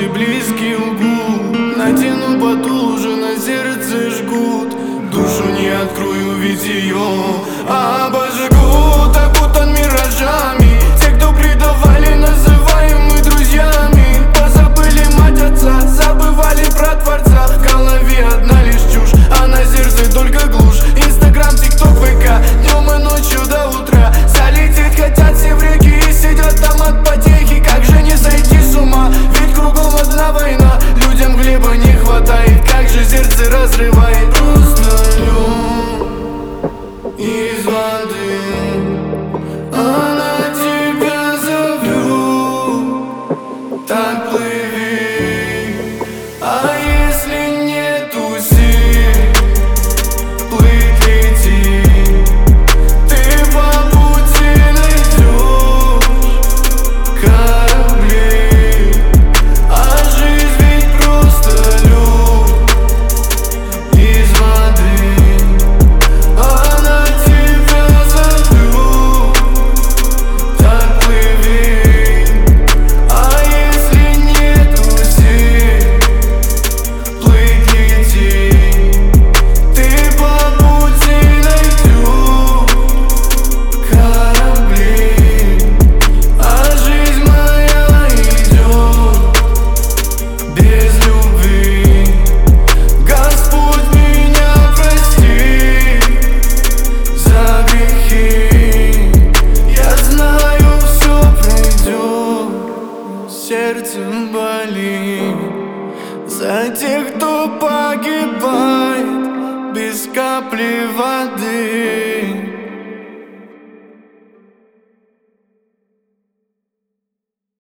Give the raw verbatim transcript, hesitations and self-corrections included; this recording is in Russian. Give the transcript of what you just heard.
близкие лгут. Натяну подул, уже на сердце жгут. Душу не открою, ведь ее обожгут. Окутан миражами те, кто предавали, называемы друзьями. Позабыли мать отца, забывали про Творца. В голове одна лишь чушь, а на сердце только глушь. Инстаграм, тикток, ВК, днем и ночью до утра. Залететь хотят все в реки и сидят там от потехи. Как же не сойти с ума, ведь кругом одна война. Людям хлеба не хватает, как же сердце разрывает. Просто лед из воды, она тебя зовет. Так плыви, а если нету сил плыть, лети. Ты по пути найдешь корабли, а жизнь ведь просто лед из воды. Она тебя зовет. Так плыви, а если нету сил плыть, лети. Ты по пути найдешь корабли, а жизнь моя идет без любви. Господь, меня прости за грехи. Я знаю, все пройдет, сердце болит за тех, кто погибает без капли воды.